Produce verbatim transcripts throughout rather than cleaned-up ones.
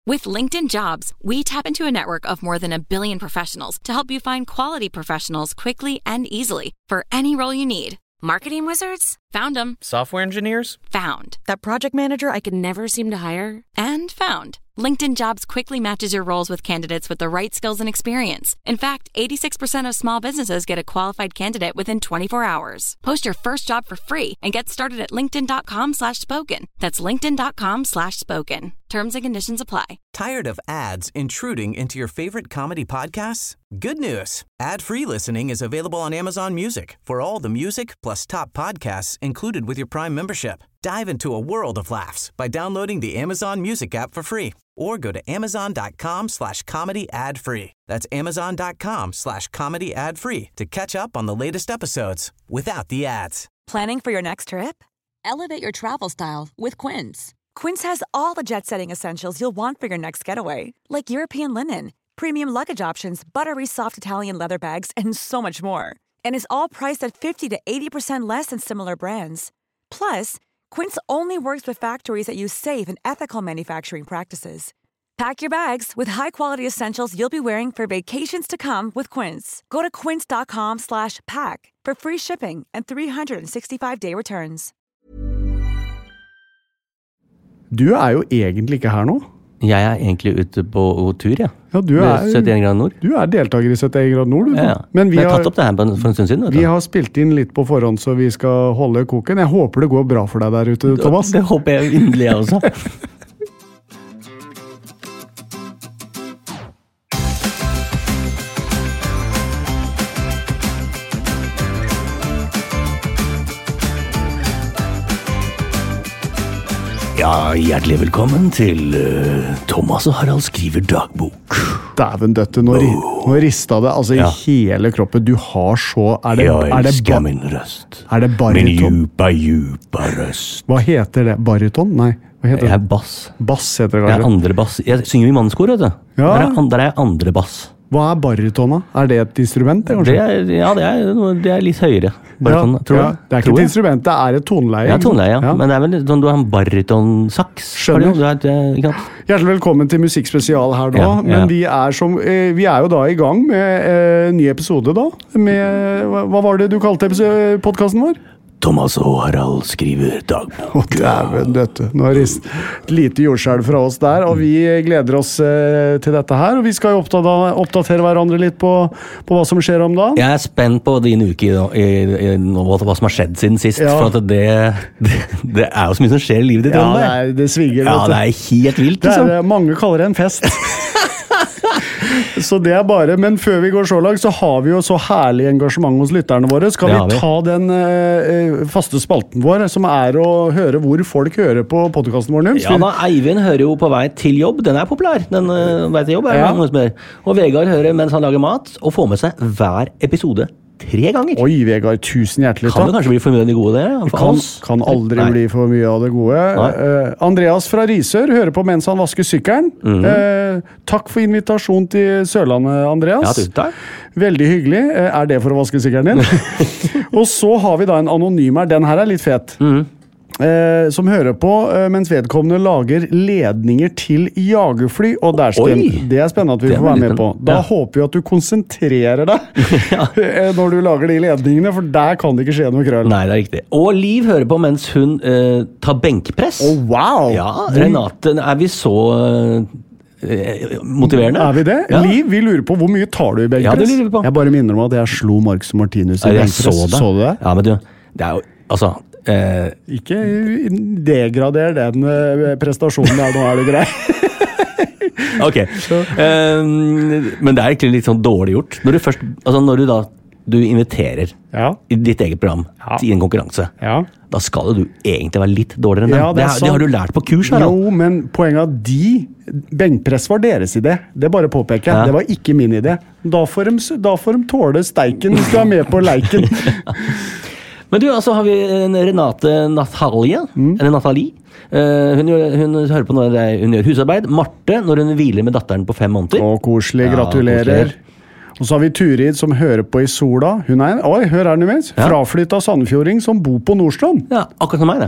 With LinkedIn Jobs, we tap into a network of more than a billion professionals to help you find quality professionals quickly and easily for any role you need. Marketing wizards? Found them. Software engineers? Found. That project manager I could never seem to hire? And found. LinkedIn Jobs quickly matches your roles with candidates with the right skills and experience. In fact, eighty-six percent of small businesses get a qualified candidate within twenty-four hours. Post your first job for free and get started at linkedin.com slash spoken. That's linkedin.com slash spoken. Terms and conditions apply. Tired of ads intruding into your favorite comedy podcasts? Good news. Ad-free listening is available on Amazon Music for all the music plus top podcasts included with your Prime membership. Dive into a world of laughs by downloading the Amazon Music app for free or go to amazon.com slash comedy ad free. That's amazon.com slash comedy ad free to catch up on the latest episodes without the ads. Planning for your next trip? Elevate your travel style with Quince. Quince has all the jet-setting essentials you'll want for your next getaway, like European linen, premium luggage options, buttery soft Italian leather bags, and so much more. And is all priced at fifty to eighty percent less than similar brands. Plus, Quince only works with factories that use safe and ethical manufacturing practices. Pack your bags with high-quality essentials you'll be wearing for vacations to come with Quince. Go to quince.com slash pack for free shipping and three sixty-five day returns. Du er jo egentlig ikke her nå. Jeg er egentlig ute på tur, ja. Ja, du er, syttien grader nord. Du er deltaker i syttien grader nord, du. Ja, ja. Men vi jeg har har tatt opp det her for en stund siden. Vi har spilt inn litt på forhånd, så vi skal holde koken. Jeg håper det går bra for deg der ute, Thomas. Det, det håper jeg inderlig jeg også. Ja, hjertelig velkommen til uh, Thomas og Harald skriver dagbok. Dæven døtte, nå, oh. nå ristet det altså ja. I hele kroppen. Du har så... Er det, jeg er det elsker min røst. Er det baryton? Min djupa, djupa røst. Hva heter det? Baryton? Nei. Hva heter det? Jeg er bass. Bass heter det kanskje. Jeg er andre bass. Jeg synger i mannskor, vet du. Ja. Der, er, der er jeg andre bass. Hva er baryton da? Er det et instrument? Det, det er, ja, det er, det er litt høyere. Baryton, ja, tror ja. Det er ikke et instrument, det er et toneleie. Ja, toneleie, ja. ja. Men det er vel sånn, du har en barytonsaks. Skjønner. Du har, det, Hjertelig velkommen til Musikkspesial her da. Ja, ja. Men vi er, som, vi er jo da i gang med en ny episode da. Med, hva var det du kalte podcasten vår? Thomas og Harald skriver dagbok. Å, dæven døtte. Nå er det et lite jordskjelv fra oss der, og vi gleder oss eh, til dette her, og vi skal jo oppdatere, oppdatere hverandre litt på, på hva som skjer om dagen. Jeg er spent på din uke i, i, i, i hva som har skjedd siden sist, ja. For at det, det, det er jo så mye som skjer i livet ditt. Ja, det, er, det sviger. Ja, det er helt vilt. Det er, liksom. Mange kaller det en fest. Så det er bare, men før vi går så langt, så har vi jo så herlig engasjement hos lytterne våre. Skal vi, vi ta den eh, faste spalten vår, som er å høre hvor folk hører på podcasten vår? Ja da, Eivind hører jo på vei til jobb, den er populær, den uh, vei til jobb er ja. Noe som er. Og Vegard hører mens han lager mat, og får med seg hver episode tre ganger. Oi, Vegard, tusen hjertelig takk. Kan det kanskje bli for mye av det gode der? For kan, oss? Kan aldri Nei. Bli for mye av det gode. Uh, Andreas fra Risør hører på mens han vasker sykkelen. Mm-hmm. Uh, takk for invitasjon til Sørlandet, Andreas. Ja, tusen takk. Veldig hyggelig. Uh, er det for å vaske sykkelen din? Og så har vi da en anonym her. Den her er litt fet. Mhm. Eh, som hører på eh, mens vedkommende lager ledninger til jagerfly, og der skal, det er spennende at vi får være med på. Da ja. Håper vi at du konsentrerer deg ja. når du lager de ledningene, for der kan det ikke skje noe krøll. Nei, det er riktig. Og Liv hører på mens hun eh, tar benkpress. Oh, wow! Ja, Renate, er vi så... Eh, motiverende. Er vi det? Ja. Liv, vi lurer på hvor mye tar du i benkpress? Ja, det lurer vi på. Jeg bare minner om at jeg slo Marcus Martinus i ja, benkpress. Så det. Så du det? Ja, men du, det er jo, altså... Eh, ikke degrader den prestasjonen der, nå er det grei. Ok, um, men det er egentlig litt sånn dårlig gjort. Når du først, altså når du da du inviterer ja. I ditt eget program ja. til en konkurranse, ja. Da skal du egentlig være litt dårligere enn ja, dem. Det, det, det har du lært på kurs her. Jo, men poenget er at de, benkpress var deres idé. Det bare påpeker jeg. Ja. Det var ikke min idé. Da får de, da får de tåle steiken hvis du er med på leiken. Men du, altså har vi en Renate Natalia, mm. eller Natalie. Uh, hun, gjør, hun hører på når hun gjør husarbeid. Marte, når hun hviler med datteren på fem måneder. Å, koselig, gratulerer. Ja, og så har vi Turid som hører på i Sola. Hun er en, oi, hør her nu mens, ja. Fraflyttet Sandefjording som bor på Nordstrand. Ja, akkurat som meg det.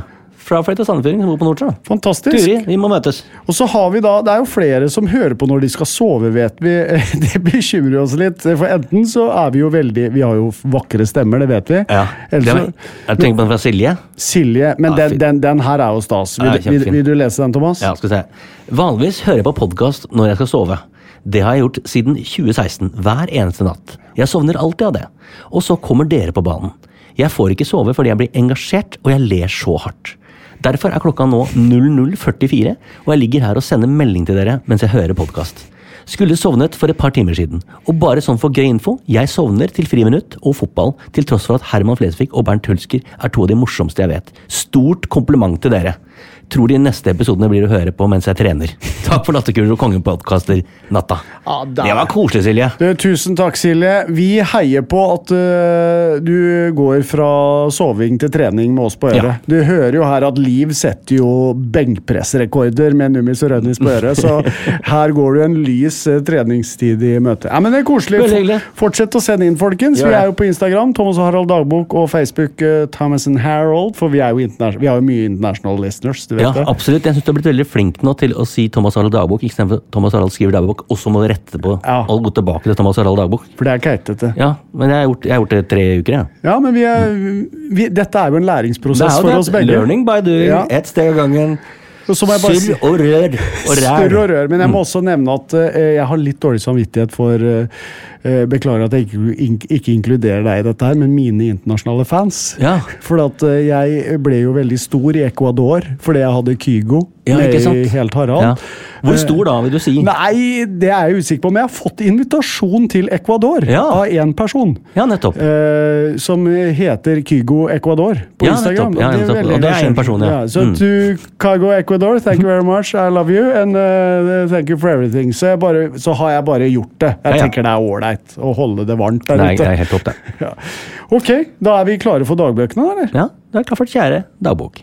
fra Fløy til Sandefjord, som bor på Nordstrand. Fantastisk. Turi, vi må møtes. Og så har vi da, det er jo flere som hører på når de skal sove, vet vi. Det bekymrer oss litt, for enten så er vi jo veldig, vi har jo vakre stemmer, det vet vi. Ja, det var, jeg tenker på den fra Silje. Silje, men Ja, den, den, den her er jo stas. Vil, Ja, vil, vil du lese den, Thomas? Ja, skal vi se. Vanligvis hører jeg på podcast når jeg skal sove. Det har jeg gjort siden tjue seksten, hver eneste natt. Jeg sovner alltid av det. Og så kommer dere på banen. Jeg får ikke sove fordi jeg blir engasjert, og jeg ler så hardt. Derfor er klokka nå null null førtifire, og jeg ligger her og sender melding til dere mens jeg hører podcast. Skulle sovnet for et par timer siden, og bare sånn for gøy info, jeg sovner til friminutt og fotball, til tross for at Herman Flesvig og Bernt Hulsker er to av de morsomste jeg vet. Stort kompliment til dere. Tror de neste episodene blir å høre på mens jeg trener. Takk for Latterkuler og Kongen-podcaster natta. Ja, der. Det var koselig, Silje. Du, tusen takk, Silje. Vi heier på at uh, du går fra soving til trening med oss på øret. Ja. Du hører jo her at Liv setter jo benkpressrekorder med Nummis og Rønnis på øret, så her går du en lys uh, treningstid i møte. Ja, men det er koselig. Veldig hyggelig. Fortsett å sende inn, folkens. Gjør Vi det. er jo på Instagram, Thomas og Harald Dagbok, og Facebook uh, Thomas and Harold, for vi, er jo interna- vi har jo mye international listeners, du vet Ja, det. absolutt. Jeg synes du har blitt veldig flink nå til å si Thomas Harald Dagbok, ikke stedet for Thomas Harald skriver dagbok, og så må du rette på Ja. og gå tilbake til Thomas Harald Dagbok. For det er keitete. Ja, men jeg har gjort, jeg har gjort det tre uker, ja. Ja, men vi er, vi, dette er jo en Det læringsprosess er jo for det. oss begge. Learning by doing, Ja. ett steg av gangen. Og så må jeg bare si- Surr og rør og rær. Større og rør, men jeg må også nevne at eh, jeg har litt dårlig samvittighet for eh, eh, beklager at jeg ikke, ink, ikke inkluderer deg i dette her, men mine internasjonale fans. Ja. For at eh, jeg ble jo veldig stor i Ecuador, fordi jeg hadde Kygo Ja, med ikke sant? i Helt Harald. Ja. Hvor stor da, vil du si? Nei, det er jeg usikker på, men jeg har fått invitasjon til Ecuador Ja. av en person. Ja, nettopp. Eh, som heter Kygo Ecuador på Ja, Instagram. nettopp. Ja, er nettopp. veldig Og det er en engasjert. person, ja. Så Mm. to Kygo Ecuador, thank you very much, I love you, and uh, thank you for everything. Så, jeg bare, så har jeg bare gjort det. Jeg Ja, ja. tenker det er ålreit å holde det varmt der Nei, ute. det er helt topp, det. Ja. Ok, da er vi klare for dagbøkene, eller? Ja, det er klart for et kjære dagbok.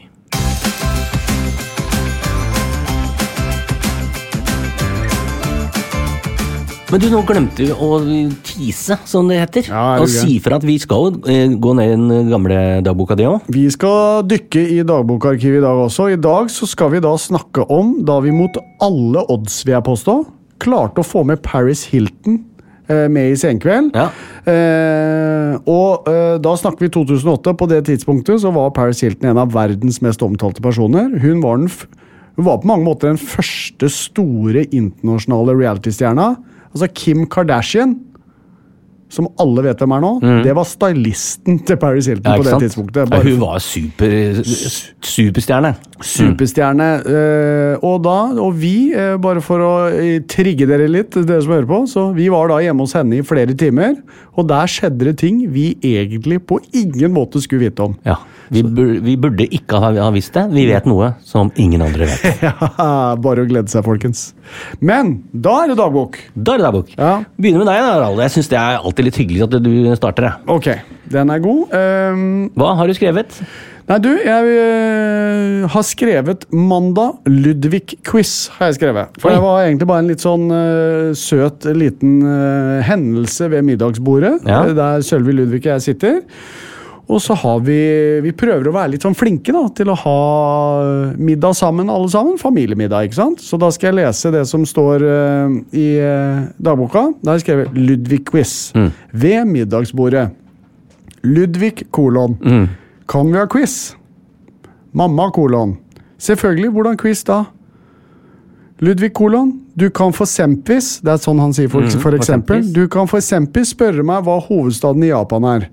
Men du, nå glemte vi å tease, som det heter. Ja, er du og si gæren? for at vi skal eh, gå ned i den gamle dagboka di òg. Vi skal dykke i dagbokarkivet i dag også. I dag så skal vi da snakke om da vi mot alle odds, vil jeg påstå, klarte å få med Paris Hilton eh, med i Senkveld. Ja. Eh, og eh, da snakker vi to tusen og åtte. På det tidspunktet så var Paris Hilton en av verdens mest omtalte personer. Hun var, den f hun var på mange måter den første store internasjonale reality-stjerna. Altså Kim Kardashian, som alle vet hvem er nå, det var stylisten til Paris Hilton Ja, på ikke det sant? tidspunktet. Ja, Bare hun var super, superstjerne. Superstjerne. eh, og da, og vi, eh, bare for å eh, trigge dere litt, dere som hører på, så vi var da hjemme hos henne i flere timer, og der skjedde det ting vi egentlig på ingen måte skulle vite om. Ja, vi, bur vi burde ikke ha, ha visst det. Vi vet noe som ingen andre vet. Ja, bare å glede seg, folkens. Men da er det dagbok. Da er det dagbok. Ja. Begynner med deg, da, Harald. Jeg synes det er alltid litt hyggelig at du starter. Jeg. Ok, den er god. Um, Hva har du skrevet? nei, du, jeg øh, har skrevet Mandag Ludvig-quiz, har jeg skrevet. For Oi. det var egentlig bare en litt sånn øh, søt liten øh, hendelse ved middagsbordet, Ja. øh, der Sølvi Ludvig og jeg sitter. Og så har vi, vi prøver å være litt sånn flinke da, til å ha middag sammen, alle sammen. Familiemiddag, ikke sant? Så da skal jeg lese det som står øh, i øh, dagboka. Da har jeg skrevet Ludvig-quiz. Ved middagsbordet. Ludvig kolon. Kan vi ha quiz? Mamma kolon. Selvfølgelig, hvordan quiz da? Ludvig kolon. Du kan for eksempel, det er sånn han sier for, for eksempel, du kan for eksempel spørre meg hva hovedstaden i Japan er.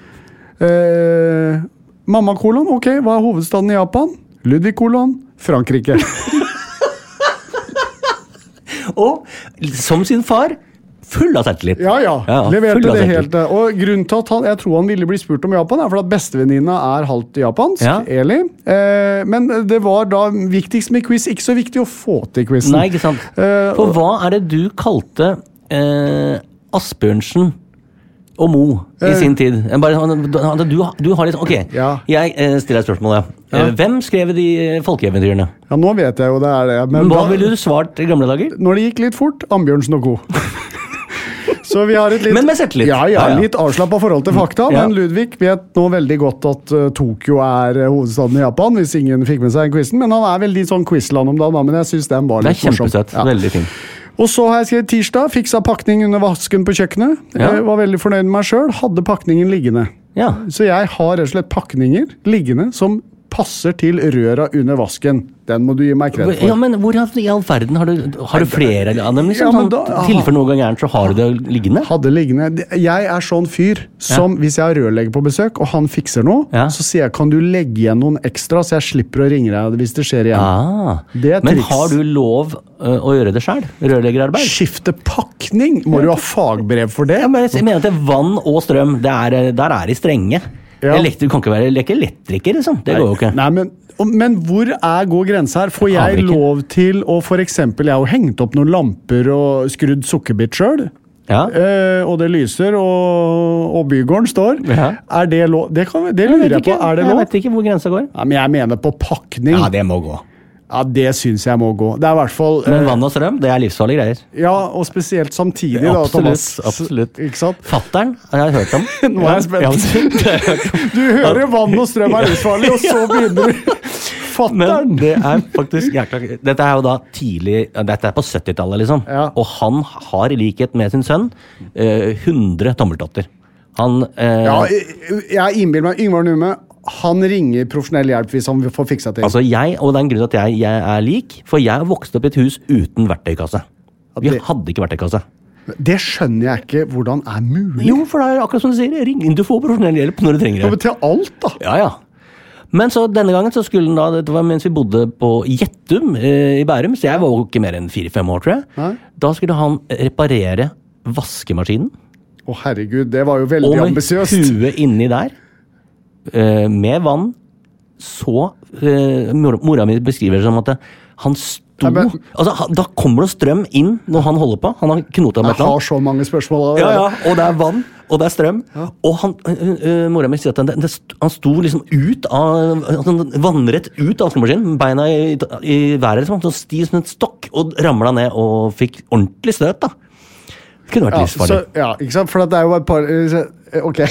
Eh, mamma kolon, ok, hva er hovedstaden i Japan? Ludvig kolon, Frankrike. Og som sin far, full av selvtillit. Ja, ja, Ja, leverte full av det selvtillit. helt. Og grunnen til at han, jeg tror han ville bli spurt om Japan, er for at bestevenninna er halvt japansk, Ja. Eli. Eh, men det var da viktigst med quiz, ikke så viktig å få til quizen. Nei, ikke sant? Eh, For hva er det du kalte eh, Asbjørnsen og Mo i sin tid? Jeg Bare, du, du har litt Ok, Ja. jeg eh, stiller deg spørsmålet. Ja. Eh, Hvem skrev de eh, folkeeventyrene? Ja, nå vet jeg jo det er det. Men Hva da, ville du svart i gamle dager? når det gikk litt fort, Ambjørnsen og co. Så vi har et litt... Men med selvtillit. Ja, ja, litt avslappet forhold til fakta, ja. men Ludvig vet nå veldig godt at uh, Tokyo er uh, hovedstaden i Japan, hvis ingen fikk med seg quizen, men han er veldig sånn quizland om dagen, men jeg synes den var litt morsom. Det er kjempesøtt, ja. Veldig fin. Og så har jeg skrevet tirsdag, fiksa pakning under vasken på kjøkkenet, ja. Jeg var veldig fornøyd med meg selv, hadde pakningen liggende. Ja. Så jeg har rett og slett pakninger liggende som passer til røra under vasken. Den må du gi meg kred for. Ja, men hvor i all verden har du, har du flere av dem? Liksom, ja, sånn, tilfelle noen ganger så har du det liggende? Hadde liggende. Jeg er sånn fyr som, ja. Hvis jeg har rørlegger på besøk, og han fikser noe, ja. Så sier jeg, kan du legge igjen noen ekstra, så jeg slipper å ringe deg hvis det skjer igjen. Ah, det er men triks. Har du lov uh, å gjøre det selv? Rørleggerarbeid? Skifte pakning? Må du ha fagbrev for det? Ja, men jeg mener at det er vann og strøm, det er, der er de strenge. Ja. Elektrik kan ikke være leke elektriker, liksom. Det går jo ikke. Nei, men, men hvor er går grensa her? Får jeg lov til å, for eksempel, jeg har jo hengt opp noen lamper og skrudd sukkerbit selv, ja. eh, og det lyser, og, og bygården står. Ja. Er det lov? Det, kan, det lurer jeg, jeg på. Er det lov? Jeg vet ikke hvor grensa går. Ja, men jeg mener på pakning. Ja, det må gå. Ja, det synes jeg må gå. Det er i hvert fall... Men vann og strøm, det er livsfarlige greier. Ja, og spesielt samtidig, ja, da, Thomas. Absolutt, ikke sant? Fatteren, jeg har hørt om. Nå er jeg spent. Du hører vann og strøm er livsfarlig, og så begynner du... Fatteren! Men det er faktisk... Jækla, dette er jo da tidlig... Dette er på syttitallet, liksom. Ja. Og han har i likhet med sin sønn eh, hundre tommeltotter. Han... Eh, ja, jeg, jeg innbiller meg Yngvar Numme... Han ringer profesjonell hjelp hvis han får fiksa til. Altså jeg, og det er en grunn til at jeg, jeg er lik, for jeg vokste opp i et hus uten verktøykasse. Vi det, hadde ikke verktøykasse. Det skjønner jeg ikke hvordan er mulig. Jo, for det er akkurat som du sier, ring inn, du får profesjonell hjelp når du trenger det. Ja, til alt da. Ja, ja. Men så denne gangen så skulle han da, det var mens vi bodde på Gjettum eh, i Bærum, så jeg var jo ikke mer enn fire-fem år, tror jeg. Nei. Da skulle han reparere vaskemaskinen. Å herregud, det var jo veldig ambisiøst. Og med huet inni der. Uh, med vann, så uh, mor mora mi beskriver det som at det, han sto... Nei, men, altså, da kommer det strøm inn når han holder på. Han har knotet med et eller annet. Jeg har så mange spørsmål av det. Ja, ja, og det er vann, og det er strøm. Ja. Og han, uh, uh, mora mi sier at det, det, han sto liksom ut av, altså, vannrett ut av vaskemaskinen, beina i, i været, liksom, så stiv som en stokk, og ramlet ned og fikk ordentlig støt, da. Det kunne vært ja, livsfarlig. Så, ja, ikke sant? For det er jo et par... Ok...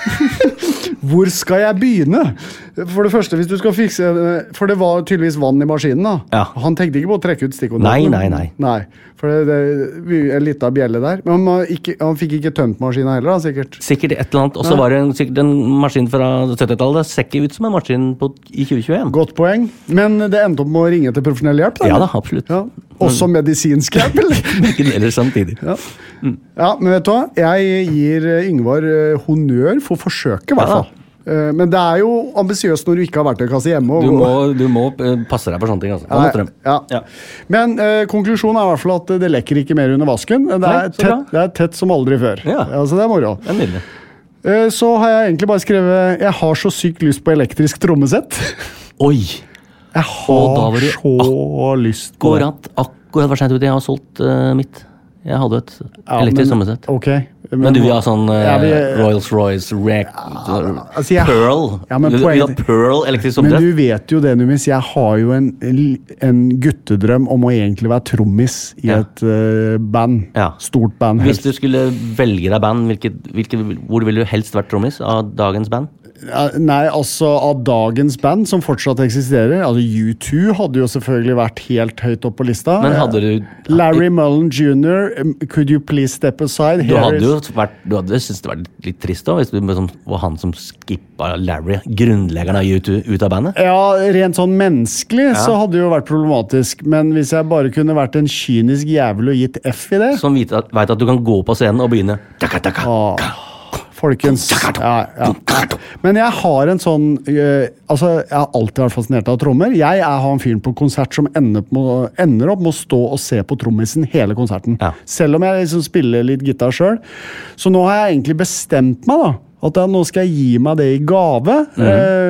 Hvor skal jeg begynne? For det første, hvis du skal fikse... For det var tydeligvis vann i maskinen da. Ja. Han tenkte ikke på å trekke ut stikkontakten. Nei, nei, nei. Nei, for det, det er litt av bjelle der. Men han, ikke, han fikk ikke tømt maskinen heller da, sikkert. Sikkert et eller annet. Og så var det en, sikkert en maskin fra syttitallet. Det ser ikke ut som en maskin på, i tjue tjueen. Godt poeng. Men det endte opp med å ringe til profesjonell hjelp da? Ja da, absolutt. Ja. Også medisinsk hjelp, eller? Ikke deler samtidig. Ja. Mm. Ja, men vet du hva? Jeg gir Yngvar honnør for forsøket, i hvert fall. Ja. Men det er jo ambisiøst når du ikke har verktøykasse hjemme. Du må, du må passe deg på sånne ting. Altså. Nei, ja. Ja. Men eh, konklusjonen er i hvert fall at det lekker ikke mer under vasken. Det er, Nei, tett, det er tett som aldri før. Ja. Altså, det er moro. Det er nydelig. Eh, så har jeg egentlig bare skrevet Jeg har så sykt lyst på elektrisk trommesett. Oi! Jeg har så lyst på det. Akkurat, akkurat var sent ute. Jeg har solgt uh, mitt. Jeg hadde et ja, elektrisk trommesett. Ok. Men, men du vil ha sånn uh, ja, vi, Rolls-Royce, Rec, ja, altså jeg, Pearl. Ja, du vil ha Pearl elektrisk trommesett? Men du vet jo det, Numis. Jeg har jo en, en guttedrøm om å egentlig være trommis i ja. et uh, band. Ja. Stort band. Hvis du skulle velge deg band, hvilke, hvilke, hvor ville du helst vært trommis av dagens band? Nei, altså av dagens band som fortsatt eksisterer. Altså U to hadde jo selvfølgelig vært helt høyt opp på lista. Men hadde du Larry Mullen junior Could you please step aside? Du hadde jo vært Du hadde syntes det var litt trist da hvis du liksom, var han som skippa Larry, grunnleggeren av U to, ut av bandet. Ja, rent sånn menneskelig ja. Så hadde det jo vært problematisk. Men hvis jeg bare kunne vært en kynisk jævel og gitt F i det, som vet at, vet at du kan gå på scenen og begynne taka, taka, ah. Folkens, ja, ja. Men jeg har en sånn uh, altså, jeg har alltid vært fascinert av trommer. Jeg er, har en fyr på konsert som ender, på, ender opp med å stå og se på trommisen hele konserten. Ja. Selv om jeg liksom spiller litt gitar selv. Så nå har jeg egentlig bestemt meg da, at jeg, nå skal jeg gi meg det i gave. Mm.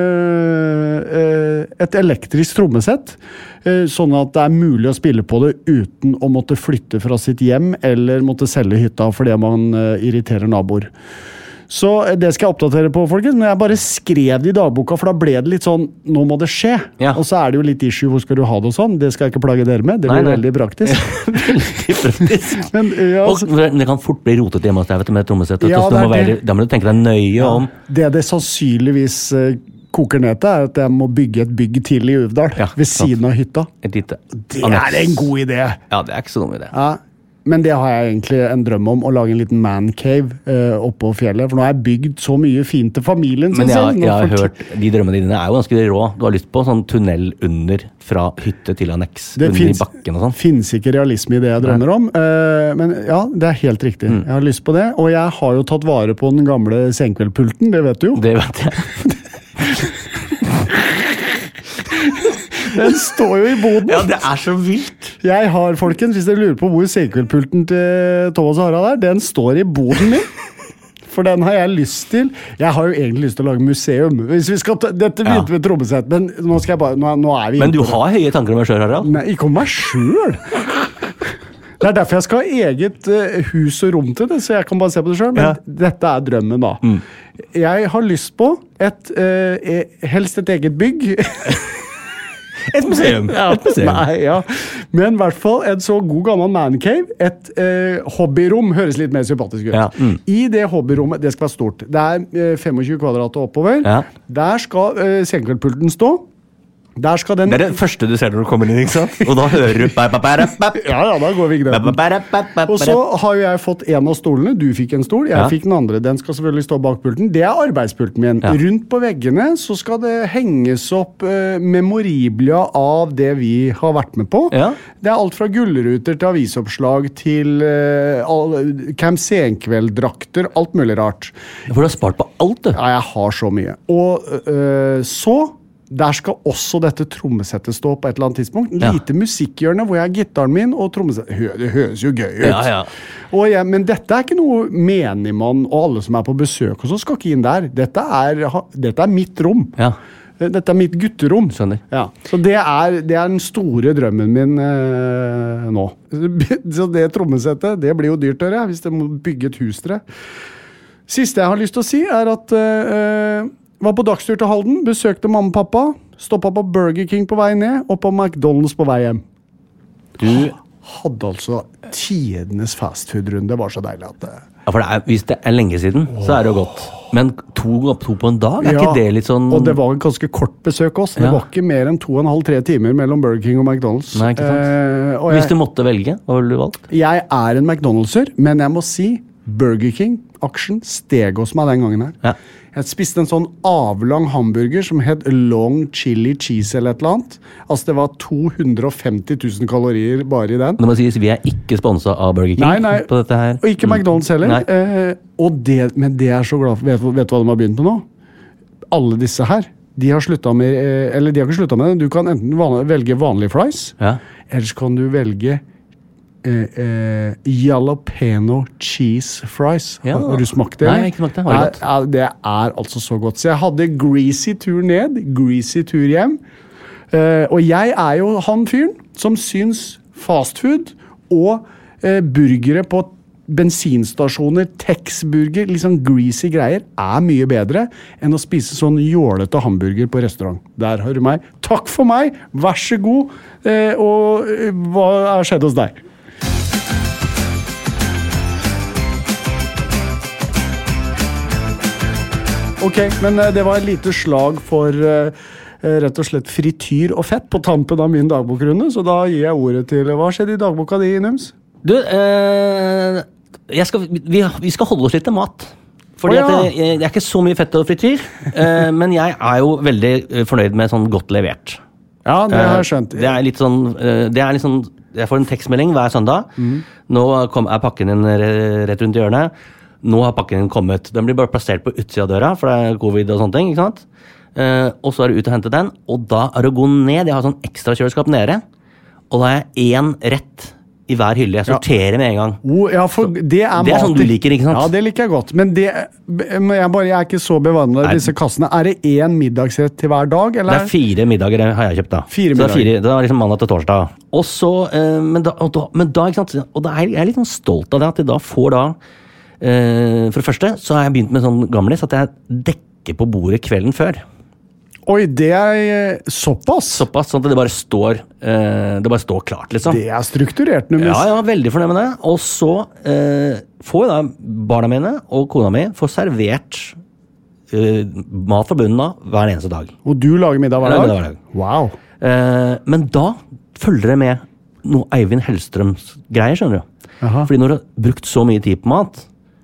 Uh, uh, et elektrisk trommesett. Uh, sånn at det er mulig å spille på det uten å måtte flytte fra sitt hjem, eller måtte selge hytta fordi man uh, irriterer naboer. Så det skal jeg oppdatere på, folkens. Men jeg bare skrev det i dagboka, for da ble det litt sånn, nå må det skje. Ja. Og så er det jo litt issue, hvor skal du ha det og sånn? Det skal jeg ikke plage dere med. Det blir nei, nei. veldig praktisk. veldig praktisk. Men, ja, altså, og det kan fort bli rotet hjemme hos deg, vet du, med trommesettet. Ja, må være, da må du tenke deg nøye ja. om. Det det sannsynligvis uh, koker ned til, er at jeg må bygge et bygg til i Uvdal, ja, ved siden av hytta. Et lite. Det er en god idé. Ja, det er ikke så dum idé. Ja. Men det har jeg egentlig en drøm om, å lage en liten man-cave uh, oppå fjellet. For nå har jeg bygd så mye fint til familien. Men jeg, jeg, jeg har hørt, de drømmene dine er jo ganske rå. Du har lyst på sånn tunnel under, fra hytte til anneks, det under finnes, i bakken og sånn. Det finnes ikke realisme i det jeg drømmer om. Uh, men ja, det er helt riktig. Mm. Jeg har lyst på det. Og jeg har jo tatt vare på den gamle senkveldpulten, det vet du jo. Det vet jeg. Den står jo i boden. Ja, det er så vilt. Jeg har, folkens, hvis dere lurer på hvor senkveldpulten til Thomas og Harald er, den står i boden min. For den har jeg lyst til. Jeg har jo egentlig lyst til å lage museum. Hvis vi skal ta, dette begynte ja. med trommesett, men nå skal jeg bare, nå, nå er vi... Men du har høye tanker om meg selv, Harald? Nei, ikke om meg selv. Det er derfor jeg skal ha eget uh, hus og rom til det, så jeg kan bare se på det selv. Men ja. dette er drømmen da. Mm. Jeg har lyst på et, uh, helst et eget bygg. Et museum. Ja, et museum. Nei, ja. Men i hvert fall en så god gammel mancave. Et eh, hobbyrom høres litt mer sympatisk ut. Ja. Mm. I det hobbyrommet, det skal være stort. Det er eh, femogtjue kvadrat og oppover. Ja. Der skal eh, senkveldpulten stå. Der skal den... Det er det første du ser når du kommer inn, ikke sant? Og da hører du... ja, ja, da går vi ikke den. Og så har jo jeg fått en av stolene. Du fikk en stol, jeg ja. fikk den andre. Den skal selvfølgelig stå bak pulten. Det er arbeidspulten min. Ja. Rundt på veggene så skal det henges opp uh, memoriblia av det vi har vært med på. Ja. Det er alt fra gullruter til avisoppslag til uh, Camp Senkveld-drakter, alt mulig rart. For du har spart på alt, du. Ja, jeg har så mye. Og uh, så... Der skal også dette trommesettet stå på et eller annet tidspunkt. Ja. Lite musikkhjørne hvor jeg har gitaren min og trommesettet. Det høres jo gøy ut. Ja, ja. Og jeg, men dette er ikke noe menigmann og alle som er på besøk og så skal ikke inn der. Dette er, dette er mitt rom. Ja. Dette er mitt gutterom. Skjønner. Ja. Så det er, det er den store drømmen min eh, nå. Så det trommesettet, det blir jo dyrt dere, hvis dere må bygge et hus dere. Siste jeg har lyst til å si er at... Eh, var på dagstur til Halden, besøkte mamma og pappa, stoppet på Burger King på vei ned, og på McDonald's på vei hjem. Du hadde altså tidenes fastfood-runde, det var så deilig at det... Ja, for det er, hvis det er lenge siden, så er det jo godt. Men to, to på en dag, er ja, ikke det litt sånn... og det var en ganske kort besøk også. Det ja. var ikke mer enn to og en halv, tre timer mellom Burger King og McDonald's. Nei, ikke sant. Eh, og hvis jeg, du måtte velge, hva ville du valgt? Jeg er en McDonald'ser, men jeg må si Burger King-aksjen steg hos meg den gangen her. Ja. Jeg spiste en sånn avlang hamburger som het Long Chili Cheese eller et eller annet. Altså det var to hundre og femti tusen kalorier bare i den. Det må sies, vi er ikke sponset av Burger King nei, nei. på dette her. Og ikke McDonald's heller. Eh, og det, men det er så glad for. Vet, vet du hva de har begynt med nå? Alle disse her, de har sluttet med, eller de har ikke sluttet med det. Du kan enten vanlig, velge vanlige fries, ja. eller så kan du velge Eh, eh, jalapeno cheese fries. Ja. Har du smakt det? Nei, ikke smakt det. Var det godt? Er, er, det er altså så godt. Så jeg hadde greasy tur ned, greasy tur hjem. Eh, og jeg er jo han fyren som syns fastfood og eh, burgere på bensinstasjoner, Tex-burger, liksom greasy greier, er mye bedre enn å spise sånn jålete hamburger på restaurant. Der har du meg. Takk for meg, vær så god. Eh, og eh, hva har skjedd hos deg? Ok, men det var et lite slag for uh, rett og slett frityr og fett på tampen av min dagbokrunde, så da gir jeg ordet til... Hva skjedde i dagboka di, Nums? Du, uh, jeg skal, vi, vi skal holde oss litt til mat. Fordi oh, ja. at det, det er ikke så mye fett og frityr, uh, men jeg er jo veldig fornøyd med sånn godt levert. Ja, det har jeg skjønt. Uh, det er litt sånn... Uh, det er litt sånn jeg får en tekstmelding hver søndag. Mm. Nå kom, er pakken din rett rundt i hjørnet. Nå har pakken din kommet. Den blir bare plassert på utsida av døra, for det er covid og sånne ting, ikke sant? Eh, og så er du ute og hente den, og da er det å gå ned. Jeg har sånn ekstra kjøleskap nede, og da er jeg én rett i hver hylle. Jeg sorterer ja. med en gang. Oh, ja, for det er, det er sånn du liker, ikke sant? Ja, det liker jeg godt. Men det, jeg, bare, jeg er ikke så bevandret i disse kassene. Er det én middagsrett til hver dag, eller? Det er fire middager har jeg kjøpt da. Fire så det er, fire, det er liksom mandag til torsdag. Og så, eh, men, da, og da, men da, ikke sant? Og da er jeg litt sånn stolt av det, at jeg da får da Uh, for det første så har jeg begynt med sånn gamlis at jeg dekker på bordet kvelden før. Oi, det er såpass? Såpass, sånn at det bare står uh, det bare står klart, liksom. Det er strukturert, nummer. Ja, jeg var veldig fornøyd med det. Og så uh, får da barna mine og kona mi får servert uh, mat fra bunnen av hver eneste dag. Og du lager middag hver dag? Middag hver dag. Wow. Uh, men da følger det med noe Eivind Hellstrøms greier, skjønner du. Aha. Fordi når du har brukt så mye tid på mat,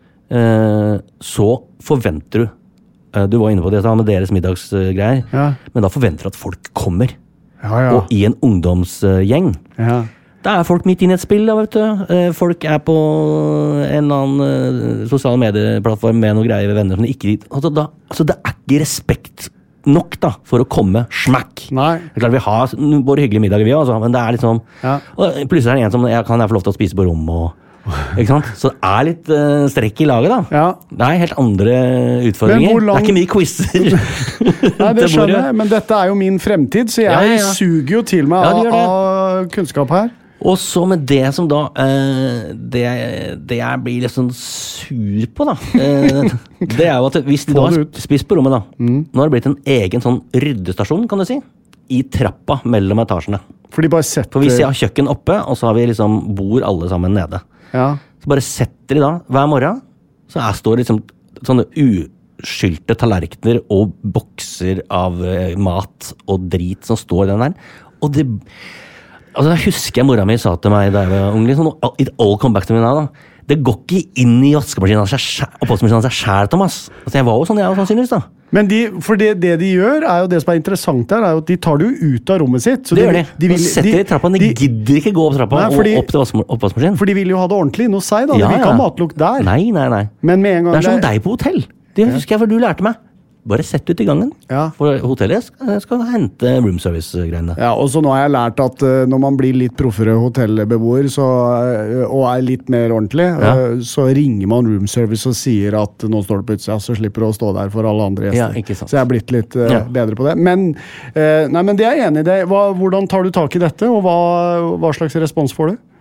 Uh, så forventer du uh, du var inne på det med deres middagsgreier, uh, ja. Men da forventer du at folk kommer, ja, ja. Og i en ungdomsgjeng uh, ja. Da er folk midt inne i et spill da, vet du. Uh, folk er på en eller annen uh, sosial medieplattform med noen greier ved venner som de ikke altså, da, altså, det er ikke respekt nok da, for å komme smack. Nei. Det er klart vi har våre hyggelige middager vi også, men det er liksom ja. Og plutselig er det en som jeg kan jeg få lov til å spise på rom og ikke sant? Så det er litt uh, strekk i laget da. Ja. Det er helt andre utfordringer. Lang... Det er ikke mye quizer. Nei, det skjønner jeg, men dette er jo min fremtid, så jeg ja, ja, ja. suger jo til meg ja, av, av kunnskap her. Og så med det som da uh, det, det jeg blir litt sånn sur på da uh, det er jo at hvis de da har spist på rommet da mm. Nå har det blitt en egen sånn ryddestasjon, kan du si, i trappa mellom etasjene. For, de bare setter... For vi har kjøkken oppe, og så har vi liksom bor alle sammen nede. Ja. Så bare setter de da, hver morgen, så er, står det liksom sånne uskylte tallerkener og bokser av uh, mat og drit som står den der. Og det, altså jeg husker jeg mora mi sa til meg da jeg var ung, liksom, it all come back to me now da. Det går ikke inn i vaskemaskinen av seg selv, Thomas. Altså jeg var jo sånn, jeg var sannsynligvis da. Men de, for det, det de gjør, er jo det som er interessant her, er jo at de tar det jo ut av rommet sitt. Så det de, gjør de. De, vil, de setter de i trappa, de, de gidder ikke gå opp trappa nei, fordi, og opp til oppvaskmaskinen. For de vil jo ha det ordentlig inne hos seg da, ja, de vil ikke ja. ha matlukt der. Nei, nei, nei. Men med en gang det er som deg på hotell. Det husker jeg, for du lærte meg. Bare sett ut i gangen. Ja. For hotellet skal, skal hente room service-greiene. Ja, og så nå har jeg lært at uh, når man blir litt proffere hotellbeboer så, uh, og er litt mer ordentlig, ja. uh, så ringer man room service og sier at nå står det på utsida, så slipper du å stå der for alle andre gjester. Ja, ikke sant. Så jeg har blitt litt uh, ja. bedre på det. Men, uh, nei, men det er jeg enig i det. Hva, hvordan tar du tak i dette, og hva, hva slags respons får du?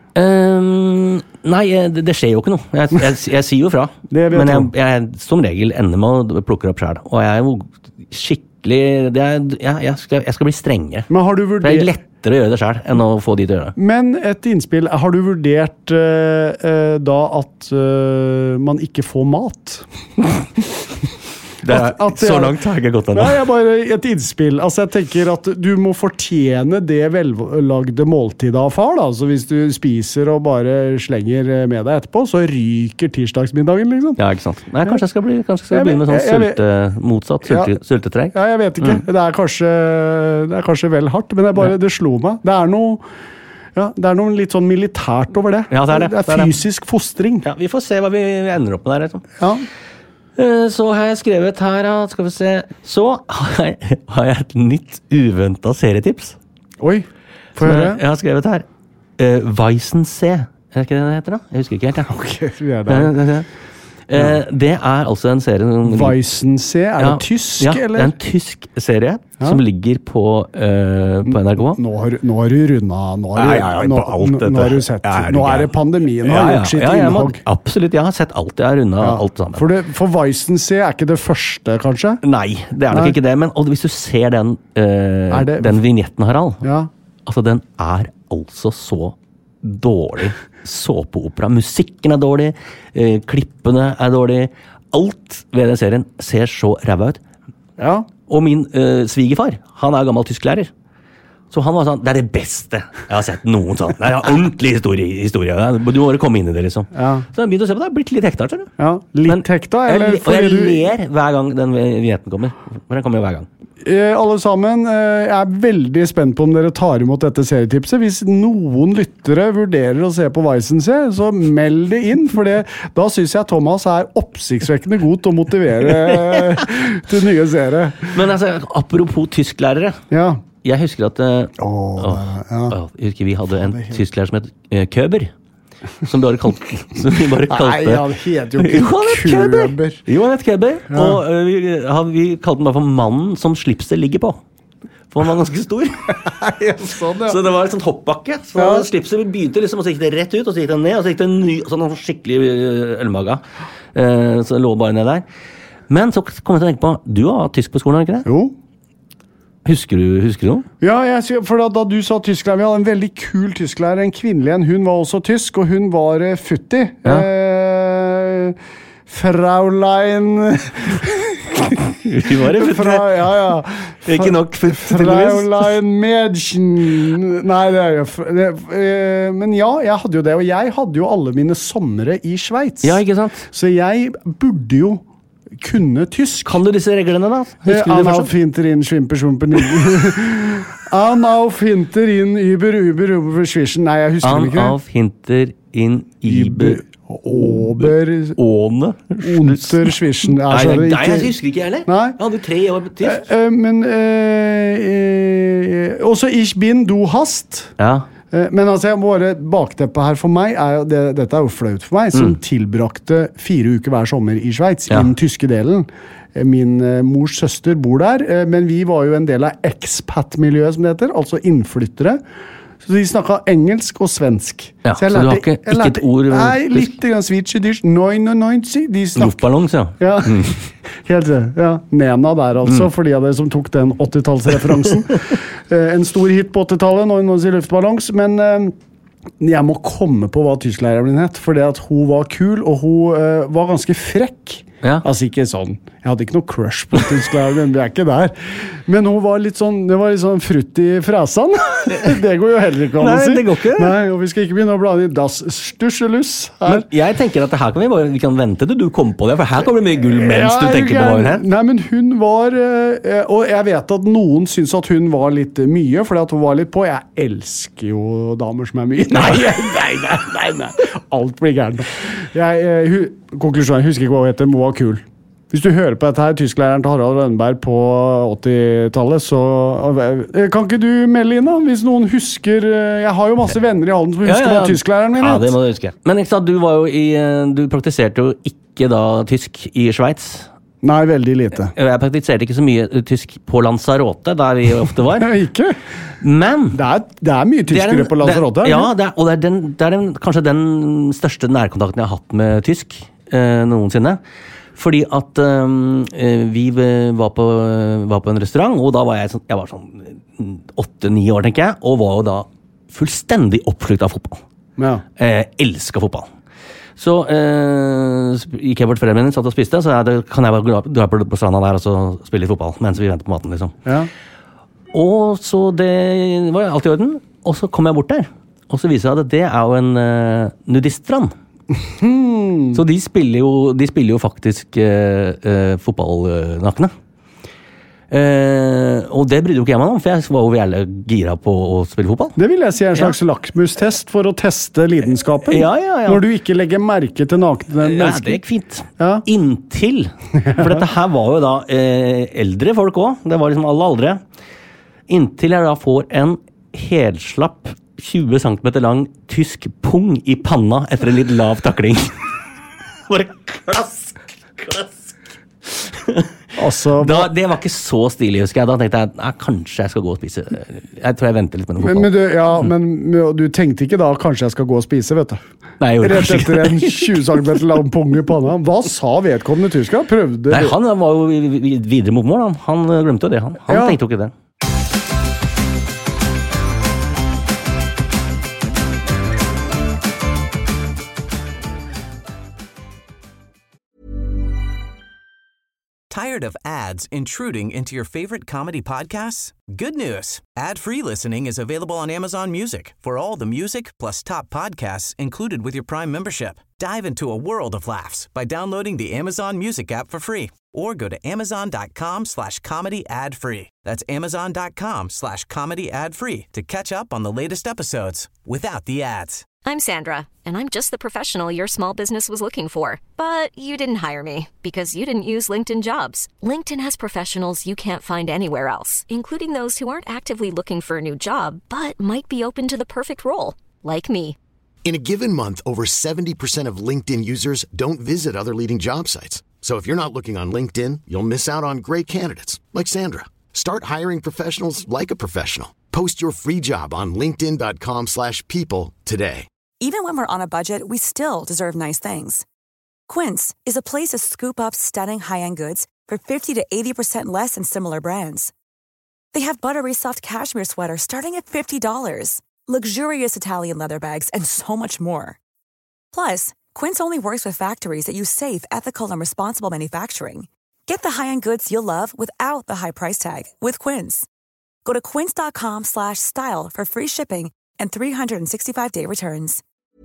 Um, nei, det, det skjer jo ikke noe. Jeg, jeg, jeg sier jo fra. Men jeg, jeg som regel ender med å plukke opp selv. Og jeg er jo skikkelig det er, jeg, jeg, skal, jeg skal bli strenge. Men har du vurdert... Det er lettere å gjøre det selv enn å få de til å gjøre det. Men et innspill, har du vurdert uh, uh, da at uh, man ikke får mat? Det er, at, at jeg, så langt har jeg ikke gått ennå. Nei, jeg bare et innspill. Altså, jeg tenker at du må fortjene det vellagde måltidet av far, da. Så hvis du spiser og bare slenger med deg etterpå, så ryker tirsdagsmiddagen, liksom. Ja, ikke sant. Nei, kanskje jeg skal, bli, kanskje jeg skal jeg, begynne med sånn sulte, motsatt sulte, ja, sultetrekk. Ja, jeg vet ikke. Mm. Det, er kanskje, det er kanskje vel hardt, men det, bare, det slo meg. Det er noe... Ja, det er noe litt sånn militært over det. Ja, det er det. Det er fysisk fostring. Ja, vi får se hva vi ender opp med der, liksom. Ja. Så har jeg skrevet her, skal vi se, så har jeg, har jeg et nytt uventet serietips. Oi, få høre. Jeg har skrevet her, uh, Weissensee, er det ikke det det heter da? Jeg husker ikke helt, ja. Ok, vi er der. Uh, det er altså en serie som... Weissensee, er det ja, tysk, ja, eller? Ja, det er en tysk serie ja. som ligger på, uh, på N R K. Nå har, nå har du rundet, nå har du, ja, ja, nå, nå, nå har du sett, ja, er nå er det pandemien, nå har ja, gjort sitt ja, ja, innhogg. Absolutt, jeg har sett alt, jeg har rundet ja. alt sammen. For, det, for Weissensee er ikke det første, kanskje? Nei, det er nok Nei. ikke det, men og hvis du ser den, uh, det, den vignetten, Harald, ja. altså den er altså så dårlig såpeopera. Musikken er dårlig, eh, klippene er dårlig. Alt ved den serien ser så ræva ut. Ja. Og min eh, svigerfar, han er gammel tysklærer. Så han var sånn, det er det beste jeg har sett noen sånn. Det er en ordentlig historie. historie. Du må bare komme inn i det, liksom. Ja. Så jeg begynte å se på det, det har blitt litt hekta, tror du. Ja, litt Men, hekta, eller? Jeg, og jeg du... ler hver gang den vignetten kommer. For den kommer jo hver gang. Eh, alle sammen, eh, jeg er veldig spent på om dere tar imot dette serietipset. Hvis noen lyttere vurderer å se på Weissensee, så meld det inn, for det, da synes jeg Thomas er oppsiktsvekkende god til å motivere til nye seere. Men altså, apropos tysklærere. Ja. Jeg husker at uh, oh, å, ja. å, jeg husker vi hadde en tysklærer som het uh, Køber. Som, bare kalt, som vi bare kalte Nei, han het jo ikke Køber. Jo, han het Køber. Ja. Og uh, vi, han, vi kalte den bare for mannen som slipset ligger på. For han var ganske stor. ja, sånn, ja. Så det var et sånt hoppbakke. Så ja. slipset begynte liksom, og så gikk det rett ut, og så gikk det ned, og så gikk det ny, sånn skikkelig ølmaga. Uh, så det lå bare ned der. Men så kom jeg til å tenke på, du har tysk på skolen, har du ikke det? Jo. Husker du, husker du noe? Ja, jeg, for da, da du sa tysklærer, vi hadde en veldig kul tysklærer, en kvinnelig en, hun var også tysk, og hun var uh, futti. Ja. Uh, Fraulein... Vi var det Fra, ja, ja. Ikke nok Fraulein Mädchen. Nei, det er jo det, uh, men ja, jeg hadde jo det, og jeg hadde jo alle mine somre i Schweiz. Ja, ikke sant? Så jeg burde jo kunne tysk. Kan du disse reglene da? Husker An auf hinterin, schwimper, schwimper, An auf hinterin, über, über, über, schwischen. Nei, jeg husker An det ikke. An auf hinterin, über, over, åne, unter, schwischen. Nei, nei, nei, jeg husker ikke heller. Nei. Jeg hadde tre år på tysk. Uh, uh, men, uh, uh, også ich bin, du hast. Ja. Men altså, jeg må bare bakteppet her for meg, er jo det, dette er jo flaut for meg, som mm. tilbrakte fire uker hver sommer i Schweiz, ja. I den tyske delen. Min uh, mors søster bor der, uh, men vi var jo en del av expat-miljøet, som det heter, altså innflyttere. Så de snakket engelsk og svensk. Ja, så, jeg lærte, så du har ikke, ikke lærte, et ord... Nei, litt grann svitsjedish, niognitti, de snakker... Luftballongs, ja. Ja, mm. helt det. Ja, Nena der altså, mm. for de av dere som tok den åttitallsreferansen. uh, en stor hit på åttitallet, niognitti luftballongs, men uh, jeg må komme på hva tysklæreren min het, fordi at hun var kul, og hun uh, var ganske frekk. Ja. Altså ikke sånn, jeg hadde ikke noe crush på tysklæreren, men vi er ikke der. Men hun var litt sånn, det var litt sånn frutt i frasan. Det går jo heller ikke an å si. Nei, det går ikke. Nei, og vi skal ikke begynne å blande i das stusselus her. Men jeg tenker at her kan vi bare, vi kan vente til du kommer på det, for her kommer det mye gull mens ja, du tenker jeg, på hva hun het. Nei, men hun var, og jeg vet at noen synes at hun var litt mye, fordi at hun var litt på, jeg elsker jo damer som er mye. Nei, nei, nei, nei, nei. Alt blir gærent. Jeg, hun, konklusjonen, jeg husker ikke hva hun heter, men hun var kul. Hvis du hører på dette her, tysklæreren til Harald Rønneberg på åttitallet, så kan ikke du melde inn da, hvis noen husker, jeg har jo masse venner i Halden som husker ja, ja, ja. Hva tysklæreren min het. Ja, det må du huske. Men ikke sant, du var jo i, du praktiserte jo ikke da tysk i Schweiz. Nei, veldig lite. Jeg praktiserte ikke så mye tysk på Lanzarote, der vi ofte var. Ikke? Men... Det er, det er mye tyskere på Lanzarote. Ja, det er, og det er, den, det er den, kanskje den største nærkontakten jeg har hatt med tysk eh, noensinne. Fordi at um, vi var på, var på en restaurant, og da var jeg sånn, jeg var sånn åtte-ni år, tenker jeg, og var jo da fullstendig oppslukt av fotball. Ja. Eh, elsket fotball. Så eh, gikk jeg bort foreldrene mine, satt og spiste, så jeg, kan jeg bare dra på, på stranda der og så spille litt fotball, mens vi venter på maten, liksom. Ja. Og så det var alt i orden, og så kom jeg bort der, og så viser jeg at det er jo en uh, nudiststrand. Hmm. Så de spiller jo, de spiller jo faktisk uh, uh, fotballnakne. Uh, og det brydde jo ikke jeg meg om, for jeg var jo jævlig gira på å spille fotball. Det vil jeg si er en slags ja. lakmustest for å teste lidenskapen. Ja, ja, ja. Når du ikke legger merke til nakne mennesker. Ja, det gikk fint. Ja. Inntil. For dette her var jo da uh, eldre folk også. Det var liksom alle aldre. Inntil jeg da får en helslapp tjue centimeter lang tysk pung i panna etter en litt lav takling. Bare klask, klask. Altså, da, det var ikke så stilig, husker jeg. Da tenkte jeg, nei, kanskje jeg skal gå og spise. Jeg tror jeg venter litt med noe fotball. Men, men, du, ja, men du tenkte ikke da, kanskje jeg skal gå og spise, vet du? Nei, jeg Rett etter en tjue centimeter lang pung i panna. Hva sa vedkommende tysker? Prøvde... Nei, han var jo videre mot mål, han. Han glemte jo det, han. Han ja. tenkte jo ikke det. Tired of ads intruding into your favorite comedy podcasts? Good news. Ad-free listening is available on Amazon Music for all the music plus top podcasts included with your Prime membership. Dive into a world of laughs by downloading the Amazon Music app for free or go to amazon.com slash comedy ad free. That's amazon.com slash comedy ad free to catch up on the latest episodes without the ads. I'm Sandra, and I'm just the professional your small business was looking for. But you didn't hire me because you didn't use LinkedIn Jobs. LinkedIn has professionals you can't find anywhere else, including those who aren't actively looking for a new job, but might be open to the perfect role, like me. In a given month, over seventy percent of LinkedIn users don't visit other leading job sites. So if you're not looking on LinkedIn, you'll miss out on great candidates, like Sandra. Start hiring professionals like a professional. Post your free job on linkedin.com slash people today. Even when we're on a budget, we still deserve nice things. Quince is a place to scoop up stunning high-end goods for fifty to eighty percent less than similar brands. They have buttery soft cashmere sweaters starting at fifty dollars, luxurious Italian leather bags, and so much more. Plus, Quince only works with factories that use safe, ethical, and responsible manufacturing. Get the high-end goods you'll love without the high price tag with Quince. Go to quince.com slash style for free shipping and three sixty-five day returns.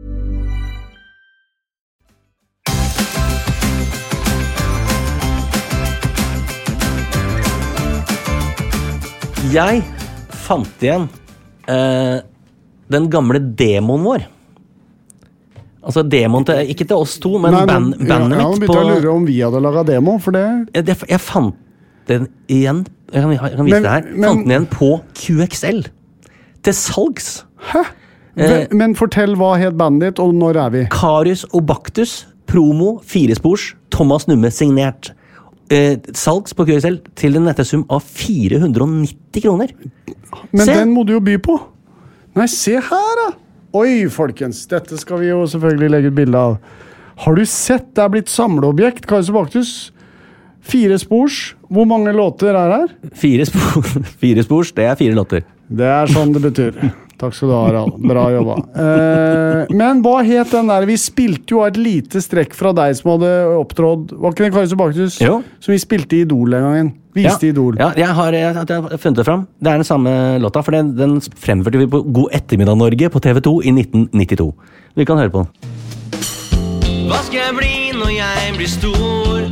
Jeg fant igjen uh, den gamle demoen vår. Altså demoen til, ikke til oss to, men Nei, band, ja, bandet ja, mitt på... på... Jeg lurer om vi hadde laget demo, for det... Jeg, jeg, jeg fant den igjen, jeg kan, jeg kan vise men, det her, men... fant den igjen på Q X L. Til salgs. Hæ? Eh, men fortell hva het bandet ditt, og når er vi? Karius Obactus, promo, firespors, Thomas Numme signert. Eh, salgs på Q X L til en nettesum av fire hundre og nitti kroner. Men se. Den må du jo by på. Nei, se her da. Oi, folkens, dette skal vi jo selvfølgelig legge et bilde av. Har du sett? Det er blitt samleobjekt, Karius Obactus. Fire spors. Hvor mange låter er her? Fire, spor, fire spors, det er fire låter. Det er sånn det betyr. Takk skal du ha, Harald. Bra jobba. Eh, men hva het den der? Vi spilte jo et lite strekk fra deg som hadde opptrådt. Var ikke det Karius Obactus? Jo. Som vi spilte i Idol en gangen. Viste ja. Idol. Ja, jeg har, jeg, jeg har funnet det fram. Det er den samme låta, for den, den fremførte vi på God ettermiddag Norge på T V to i nitten nittito. Vi kan høre på den. Hva skal jeg bli når jeg blir stor?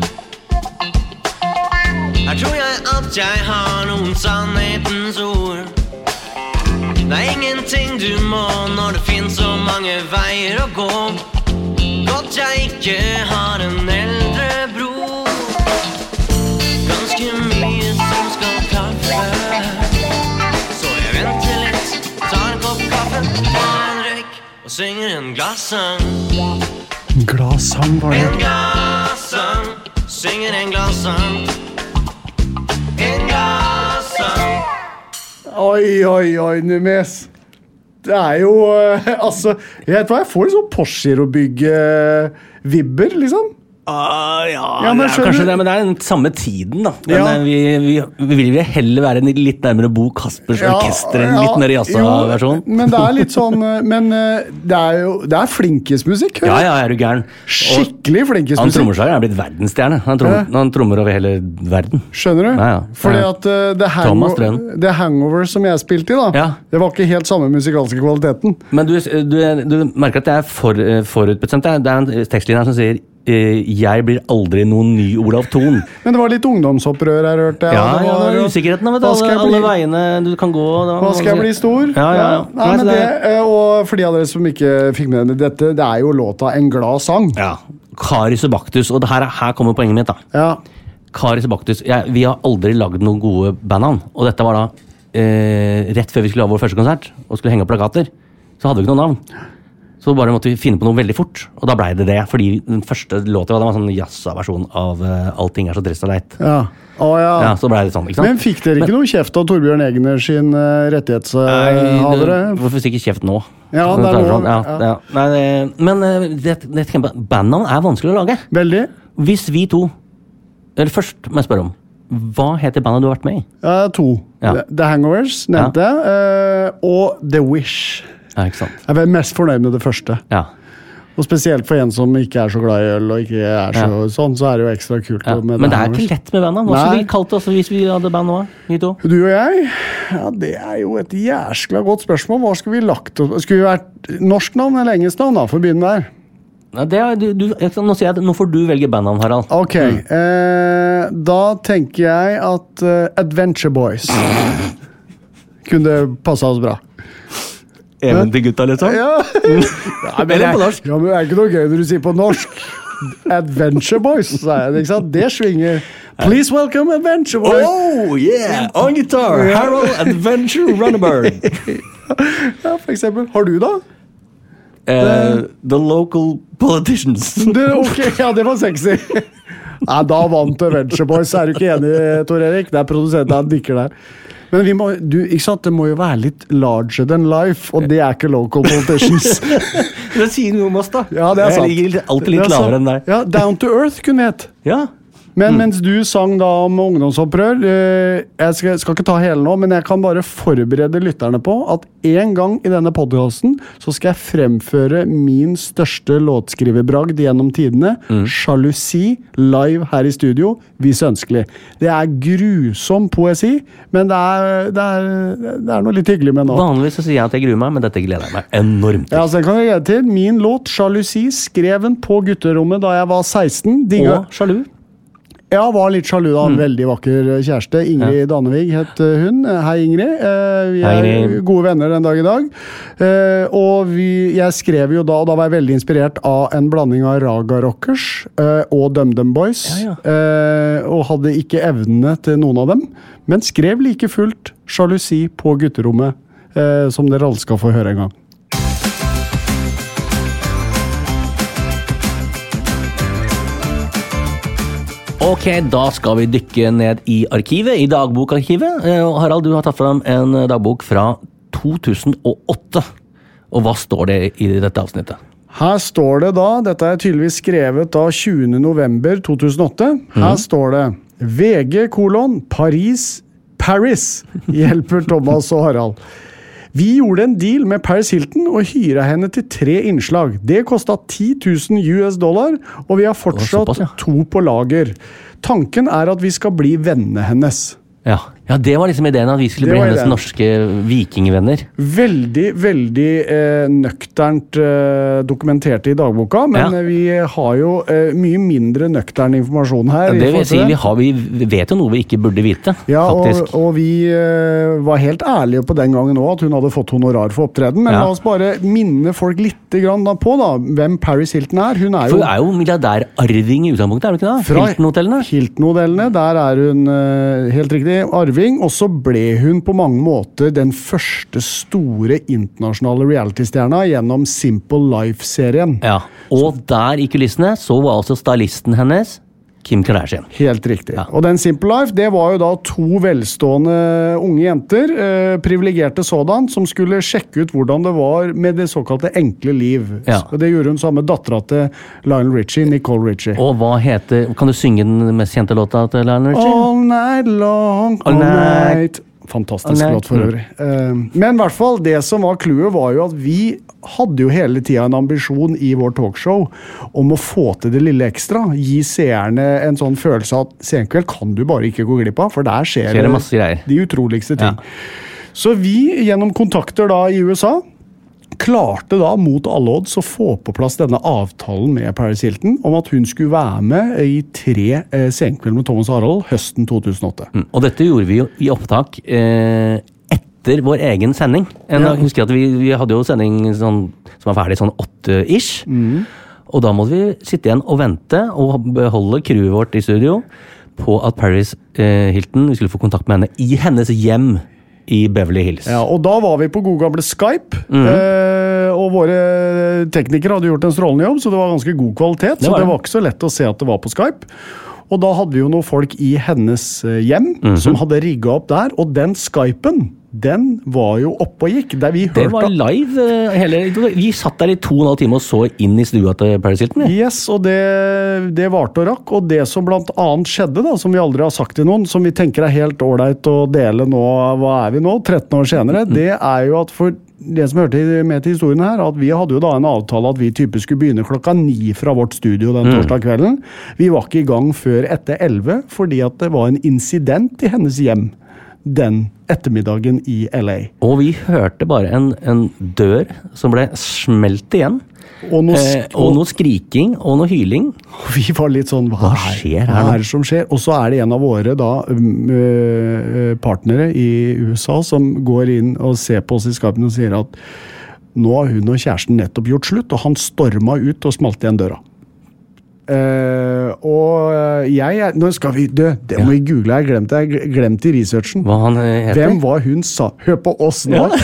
Her tror jeg at jeg har noen sannhetens ord. Det er ingenting du må når det finnes så mange veier å gå. Godt jeg ikke har en eldre bror. Ganske mye som skal klaffe. Så jeg venter litt, tar en kopp kaffe, tar en røyk og synger en glassang. En glassang var det. En glassang, synger en glassang. En glassang. Oi, oi, oi, Numes. Det er jo, uh, altså, jeg vet hva, jeg får litt sånn Porsche-vibber, liksom. Ah, ja, ja men, det er kanskje det, men det er den samme tiden da. Men ja. vi, vi, vi vil jo heller være litt nærmere Bo Kaspers ja, orkester enn ja, litt mer jazza-versjon. Men det er litt sånn, men det er jo, det er flinkesmusikk. Ja, ja, er du gæren. Skikkelig flinkesmusikk. Han trommerslager er blitt verdensstjerne. Han, trom, ja. han trommer over hele verden. Skjønner du? Ja, ja. Fordi at uh, det, hangover, det Hangover som jeg spilte i da, ja. det var ikke helt samme musikalske kvaliteten. Men du, du, du merker at det er for, forutbestemt. Det er en tekstlinje som sier jeg blir aldri noen ny Olav Thon. Men det var litt ungdomsopprør her, hørte jeg. Ja, det var, ja, det var usikkerheten av alle, alle veiene du kan gå. Hva skal jeg bli stor? Ja, ja, ja. Nei, men det, og for de av dere som ikke fikk med dette, det er jo låta En glad sang. Ja, Karius Obactus, og her, her kommer poenget mitt da. Ja. Karius Obactus, jeg, vi har aldri laget noen gode bandnavn, og dette var da eh, rett før vi skulle ha vår første konsert, og skulle henge opp plakater, så hadde vi ikke noen navn. Så bare måtte vi finne på noe veldig fort, og da ble det det, fordi den første låten var en sånn jazza-versjon av uh, Allting er så trist og leit. Ja. Oh, ja. Ja, så ble det sånn, ikke sant? Men fikk dere ikke Men, noe kjeft av Torbjørn Egner sin uh, rettighetshavere? Uh, hvorfor fikk jeg kjeft nå? Ja, det er nå. Ja, ja. Ja. Nei, det, men uh, det, det, bandnavn er vanskelig å lage. Veldig. Hvis vi to, eller først må jeg spørre om, hva heter bandet du har vært med i? Uh, to. Ja. The Hangovers, nevnte jeg, ja. uh, og The Wish. Ja, ikke sant. Jeg er mest fornøyd med det første. Ja. Og spesielt for en som ikke er så glad i øl, og ikke er så, ja. sånn, så er det jo ekstra kult. Ja. Med Men det er ikke lett med bandene. Hva skulle vi kalt det også hvis vi hadde band nå? Vi to? Du og jeg? Ja, det er jo et jæskla godt spørsmål. Hva skulle vi lagt opp? Skulle vi vært norsk navn eller engelsk navn da, for å begynne der? Ja, det er, du, du, nå sier jeg at nå får du velge bandnavn, Harald. Ok, mm. eh, da tenker jeg at uh, Adventure Boys kunne passe oss bra. Eventyrgutta, liksom? Ja. Ja, men, jeg, ja, men det er ikke noe gøy når du sier på norsk. Adventure Boys, sier jeg, ikke sant? Det svinger. Please welcome Adventure Boys. Oh, yeah! On guitar, Harold Adventure Runneberg. Ja, for eksempel. Har du da? Uh, the local politicians. Det, ok, ja, det var sexy. Nei, da vant Adventure Boys. Er du ikke enig, Tor Erik? Det er produsenten, han nikker der. Men vi må, du, ikke sant? Det må jo være litt larger than life, og det er ikke local politicians. Det sier noe om oss, da. Ja, det er sant. Jeg ligger alltid litt Det er lavere sant. enn deg. Ja, Down to Earth kunne vi hett. Ja. Men mens du sang da om ungdomsopprør, eh, jeg skal, skal ikke ta hele nå, men jeg kan bare forberede lytterne på at en gang i denne podcasten så skal jeg fremføre min største låtskriverbragd gjennom tidene, mm. Jalousi, live her i studio, vis ønskelig. Det er grusom poesi, men det er, det er, det er noe litt hyggelig med nå. Vanligvis så sier jeg at jeg gruer meg, men dette gleder jeg meg enormt til. Ja, så kan jeg gjøre til. Min låt, Jalousi, skrev den på gutterommet da jeg var seksten. Digga. Og sjalu. Ja, var litt sjalu da. En mm. veldig vakker kjæreste. Ingrid ja. Danevig het hun. Hei, Ingrid. Vi er Hei, Ingrid. Gode venner den dag i dag. Og vi, jeg skrev jo da, og da var jeg veldig inspirert av en blanding av Raga Rockers og DumDum Boys. Ja, ja. Og hadde ikke evnene til noen av dem, men skrev like fullt Jalousi på gutterommet, som dere alle skal få høre en gang. Ok, da skal vi dykke ned i arkivet, i dagbokarkivet. Harald, du har tatt frem en dagbok fra to tusen og åtte. Og hva står det i dette avsnittet? Her står det da, dette er tydeligvis skrevet da tjuende november to tusen og åtte. Her mm. står det, V G kolon, Paris, Paris, hjelper Thomas og Harald. Vi gjorde en deal med Paris Hilton og hyret henne til tre innslag. Det kostet ti tusen U S dollar, og vi har fortsatt såpass, ja. to på lager. Tanken er at vi skal bli vennene hennes. Ja. ja, det var liksom ideen at vi skulle bli hennes ideen. Norske vikingvenner. Veldig, veldig eh, nøkternt eh, dokumentert i dagboka, men ja. vi har jo eh, mye mindre nøktern informasjon her. Ja, det vil si, vi, har, vi vet jo noe vi ikke burde vite, ja, faktisk. Og, og vi eh, var helt ærlige på den gangen også, at hun hadde fått honorar for opptreden, men ja. la oss bare minne folk litt grann da på da, hvem Paris Hilton er. Hun er for jo, hun er jo milliardærarving i utgangspunktet, er du ikke da? Fra Hilton-hotellene. Hilton-hotellene, der er hun eh, helt riktig arving, og så ble hun på mange måter den første store internasjonale reality-stjerna gjennom Simple Life-serien. Ja, og så, der i kulissene så var altså stylisten hennes Kim Kardashian. Helt riktig. Ja. Og den Simple Life, det var jo da to velstående unge jenter, eh, privilegerte sådan, som skulle sjekke ut hvordan det var med det såkalte enkle liv. Ja. Og det gjorde hun sammen med datteren til Lionel Richie, Nicole Richie. Og hva heter, kan du synge den mest kjente låta til Lionel Richie? All night long, all, all night. night. Fantastisk all låt for øvrig. Mm. Men i hvert fall, det som var clouet var jo at vi hadde jo hele tiden en ambisjon i vår talkshow om å få til det lille ekstra, gi seerne en sånn følelse at senkveld kan du bare ikke gå glipp av, for der skjer, skjer det masse greier. De utroligste ting. Ja. Så vi, gjennom kontakter da i U S A, klarte da mot alle odds å få på plass denne avtalen med Paris Hilton om at hun skulle være med i tre eh, senkveld med Thomas og Harald høsten to tusen og åtte. Mm. Og dette gjorde vi jo i opptak eh, etter vår egen sending. En, ja. Husker at vi, vi hadde jo sending sånn, som var ferdig sånn åtte-ish. Mm. Og da måtte vi sitte igjen og vente og beholde crewet vårt i studio på at Paris eh, Hilton, vi skulle få kontakt med henne i hennes hjem i Beverly Hills. Ja, og da var vi på god gamle Skype, mm. eh, og våre teknikere hadde gjort en strålende jobb, så det var ganske god kvalitet, det så det var ikke så lett å se at det var på Skype. Og da hadde vi jo noen folk i hennes hjem mm-hmm. som hadde rigget opp der, og den Skypen, den var jo oppe og gikk. Der vi det var live. Hele, vi satt der i to og en halv time og så inn i stua til Paris Hilton. Ja. Yes, og det, det varte og rakk. Og det som blant annet skjedde, da, som vi aldri har sagt til noen, som vi tenker er helt ordentlig å dele nå, hva er vi nå, tretten år senere, mm-hmm. det er jo at for det som hørte med til historien her, at vi hadde jo da en avtale at vi typisk skulle begynne klokka ni fra vårt studio den torsdag kvelden. Vi var ikke i gang før etter elleve, fordi at det var en incident i hennes hjem den ettermiddagen i L A. Og vi hørte bare en, en dør som ble smelt igjen. Og noe, eh, og noe skriking og noe hyling. Og vi var litt sånn, hva, hva skjer her? Hva er det som skjer? Og så er det en av våre da, øh, partnere i U S A som går inn og ser på oss i skapen og sier at nå har hun og kjæresten nettopp gjort slutt, og han stormet ut og smalt igjen døra. Uh, og jeg, nå skal vi dø, det må vi ja. google, jeg glemte, jeg glemte i researchen. Hva han heter? Hvem var hun sa? Hør på oss nå. Ja.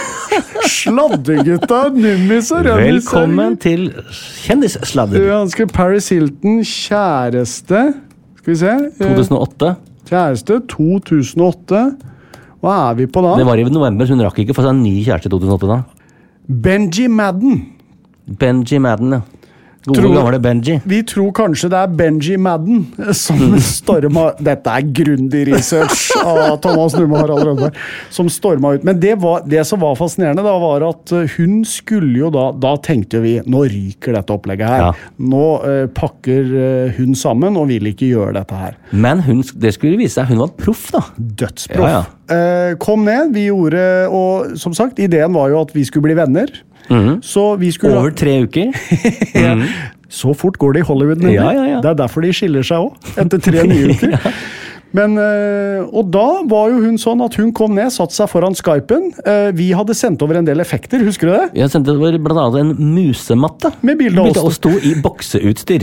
Sladdegutta, nummiser. Velkommen til kjendissladder. Ja, han skal Paris Hilton, kjæreste, skal vi se. to tusen og åtte. Kjæreste, to tusen og åtte. Hva er vi på da? Det var i november, så hun rakk ikke for seg en ny kjæreste i to tusen og åtte da. Benji Madden. Benji Madden, ja. Gode Tror- gamle Benji. Vi tror kanskje det er Benji Madden som storma Dette er grundig research av Thomas Numme og Harald Rødberg, som storma ut. Men det, var, det som var fascinerende, da, var at hun skulle jo da Da tenkte vi nå ryker dette opplegget her. Ja. Nå uh, pakker uh, hun sammen og vil ikke gjøre dette her. Men hun, det skulle vise seg, hun var proff, da. Dødsproff. Ja, ja. Uh, kom ned, vi gjorde Og som sagt, ideen var jo at vi skulle bli venner. Mhm. Så vi skulle Over tre uker. Ja. Så fort går det i Hollywood, nemlig. Ja, ja, ja. Det er derfor de skiller seg også, etter tre nye uker. Ja. Men, øh, og da var jo hun sånn at hun kom ned, satt seg foran Skypen. Uh, vi hadde sendt over en del effekter, husker du det? Jeg sendte over blant annet en musematte. Med bilde av oss. Og sto i bokseutstyr.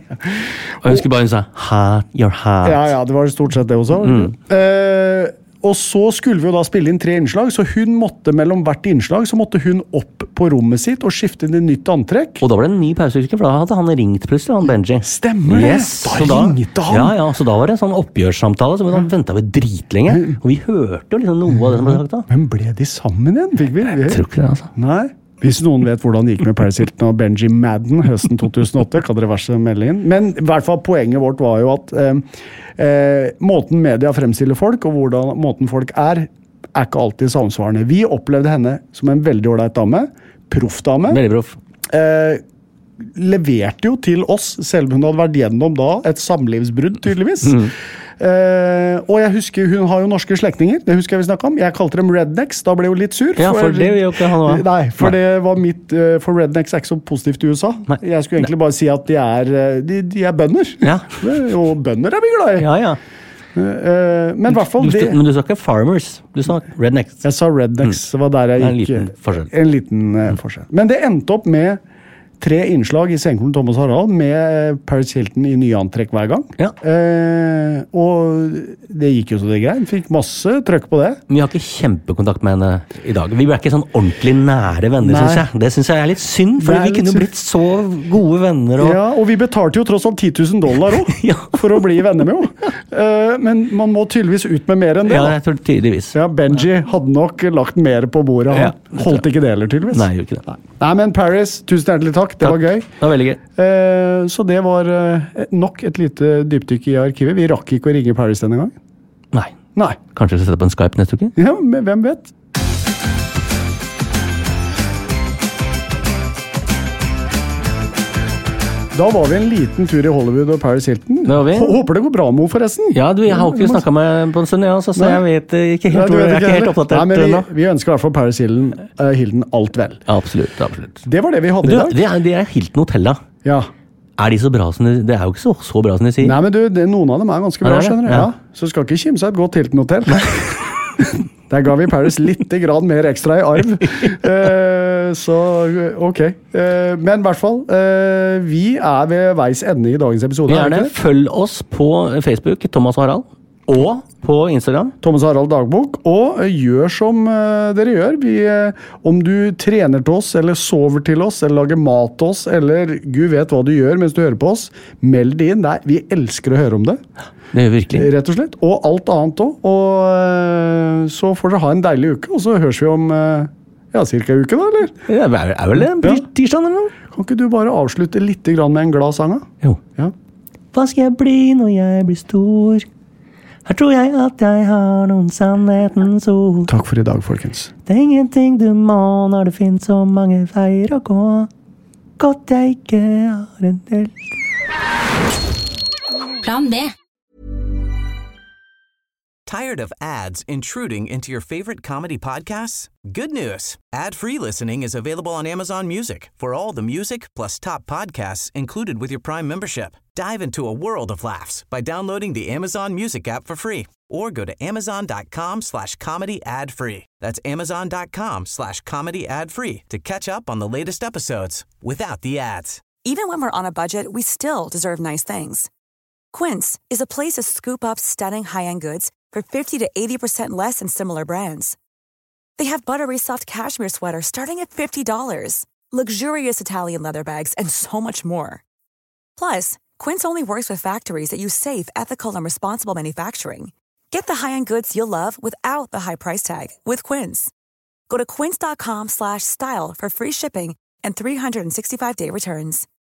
Og jeg husker bare hun sa, hat, your hat. Ja, ja, det var stort sett det hun sa. Mm. Uh, og så skulle vi jo da spille inn tre innslag, så hun måtte mellom hvert innslag, så måtte hun opp på rommet sitt og skifte inn i nytt antrekk. Og da var det en ny pauseuke, for da hadde han ringt plutselig, han Benji. Stemmer det! Yes, Da så ringte han! Ja, ja, så da var det en sånn oppgjørssamtale, så vi da ventet vi dritlenge. Og vi hørte jo liksom noe av det som ble sagt da. Men ble de sammen igjen? Fikk vi? Jeg tror ikke det, altså. Nei. Hvis noen vet hvordan det gikk med Paris Hilton og Benji Madden høsten to tusen og åtte, kan dere være så melde inn. Men i hvert fall poenget vårt var jo at eh, eh, måten media fremstiller folk, og hvordan måten folk er, er ikke alltid samsvarende. Vi opplevde henne som en veldig ålreit dame, proffdame. Veldig proff. Eh, leverte jo til oss, selv om hun hadde vært gjennom da et samlivsbrudd, tydeligvis. Mm. Eh, og jeg husker, hun har jo norske slektninger, det husker jeg vi snakket om. Jeg kalte dem rednecks, da ble jeg jo litt sur. Ja, for det vil jo ikke han også. Nei, for Nei. det var mitt, uh, for rednecks er ikke så positivt i U S A. Nei. Jeg skulle egentlig bare si at de er, uh, de, de er bønder. Ja. Og bønder er vi glad i. Ja, ja. Uh, men i hvert fall Du, det... men du sa ikke farmers, du sa rednecks. Jeg sa rednecks, det var der jeg Det er en gikk. liten forskjell. En liten uh, forskjell. Men det endte opp med tre innslag i Senkolen Thomas Harald med Paris Hilton i nye antrekk hver gang. Ja. Eh, og det gikk jo så det grein. Fikk masse trøkk på det. Vi har ikke kjempekontakt med henne i dag. Vi ble ikke sånn ordentlig nære venner, Nei. synes jeg. Det synes jeg er litt synd, for Det er vi litt kunne jo synd. blitt så gode venner. Og... Ja, og vi betalte jo tross alt ti tusen dollar også, Ja. for å bli venner med henne. Eh, men man må tydeligvis ut med mer enn det. Ja, da. jeg tror tydeligvis. Ja, Benji hadde nok lagt mer på bordet. Han Ja. holdt ikke det heller, tydeligvis. Nei, jeg gjorde ikke det. Nei, men Paris, tusen hjertelig takk. Det Takk. var gøy. Det var veldig gøy. Eh, så det var eh, nok et lite dypdykk i arkivet. Vi rakk ikke å ringe Paris denne gang. Nei. Nei. Kanskje vi skal sette på en Skype neste uke? Ja, men hvem vet? Da var vi en liten tur i Hollywood og Paris Hilton. Det var vi. Hå- Håper det går bra med henne, forresten. Ja, du, jeg har ikke snakket med på en stund, ja, så, så Nei. jeg vet eh, ikke Nei, helt du hvor vet jeg er ikke helt heller. oppdatert Nei, men ennå. vi, vi ønsker i hvert fall Paris Hilton, uh, Hilton alt vel. Ja, absolutt, absolutt. Det var det vi hadde Du, i dag. det er, det er Hilton Hotel, da. Ja. Er de så bra som de, det er jo ikke så, så bra som de sier. Nei, men du, det, noen av dem er ganske bra, Er det? skjønner du. Ja. Ja. Så skal ikke kimse av et godt Hilton-hotell. Der ga vi Paris litt grann mer ekstra i arv. Eh, så ok. Eh, men i hvert fall, eh, vi er ved veis ende i dagens episode. er vi Gjerne ikke det? følg oss på Facebook, Thomas og Harald, og på Instagram. Thomas Harald Dagbok, og eh, gjør som eh, dere gjør. Vi, eh, om du trener til oss, eller sover til oss, eller lager mat til oss, eller Gud vet hva du gjør mens du hører på oss, meld det inn. Der. Vi elsker å høre om det. Det gjør vi virkelig. Rett og slett. Og alt annet òg. Og øh, så får dere ha en deilig uke, og så høres vi om øh, ja, cirka en uke, da, eller? Det er, er vel en Ja. tirsdag eller noe? Kan ikke du bare avslutte litt grann med en glad sang? da? Jo. Ja. Hva skal jeg bli når jeg blir stor? Her tror jeg at jeg har noen sannhetens ord. Takk for i dag, folkens. Det er ingenting du må når det finnes så mange veier å gå. Godt jeg ikke har en del. Plan B. Tired of ads intruding into your favorite comedy podcasts? Good news. Ad-free listening is available on Amazon Music for all the music plus top podcasts included with your Prime membership. Dive into a world of laughs by downloading the Amazon Music app for free or go to amazon.com slash comedy ad free. That's amazon.com slash comedy ad free to catch up on the latest episodes without the ads. Even when we're on a budget, we still deserve nice things. Quince is a place to scoop up stunning high-end goods for fifty to eighty percent less than similar brands. They have buttery soft cashmere sweaters starting at fifty dollars, luxurious Italian leather bags, and so much more. Plus, Quince only works with factories that use safe, ethical, and responsible manufacturing. Get the high-end goods you'll love without the high price tag with Quince. Go to quince.com slash style for free shipping and three sixty-five day returns.